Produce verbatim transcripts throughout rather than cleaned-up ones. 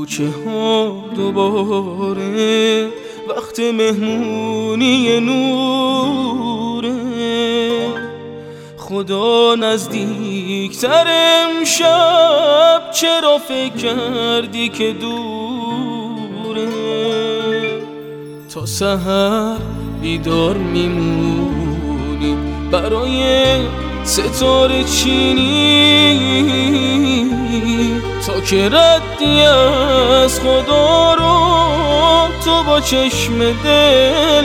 کوچه ها دوباره وقت مهمونی نوره. خدا نزدیکتر امشب، چرا فکر کردی که دوره؟ تا سحر بیدار میمونی برای ستاره چینی، تا که ردی از خدا رو تو با چشم دل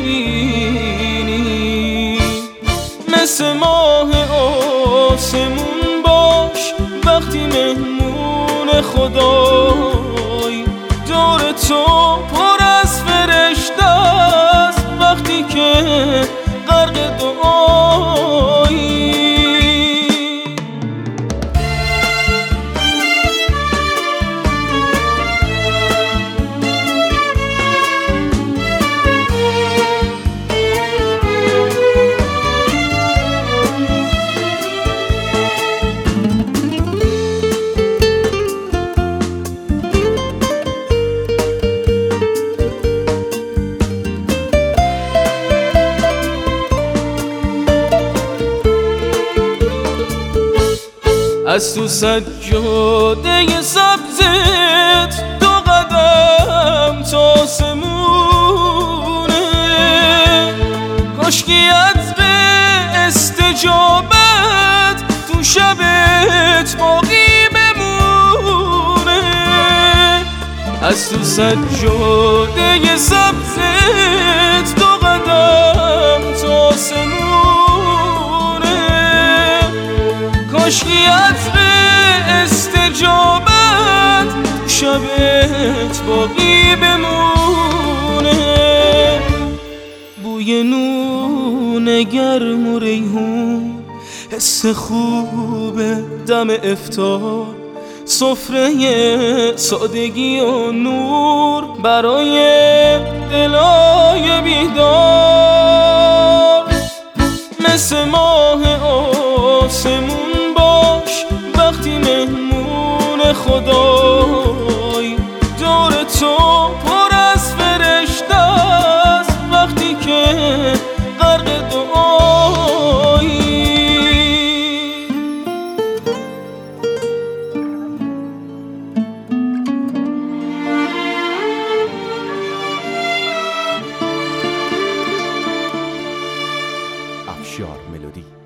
ببینی. مثل ماه آسمون باش وقتی مهمون خدایی، دور تو پر از فرشته است وقتی که غرق دعایی. از تو سجاده سبزت دو قدم تا آسمونه، کاشکی عطر استجابت تو شبت باقی بمونه. از تو سجاده سبزت دو قدم تا آسمونه، کاشکی عطر استجابت شبت باقی بمونه. بوی نون گرم و ریحون، حس خوب دم افطار، سفره سادگی و نور برای دلای بیدار. مثل ماه آسمون باش وقتی مهمون خدایی، دور تو پر از فرشته است وقتی که غرق دعایی. افشار ملودی.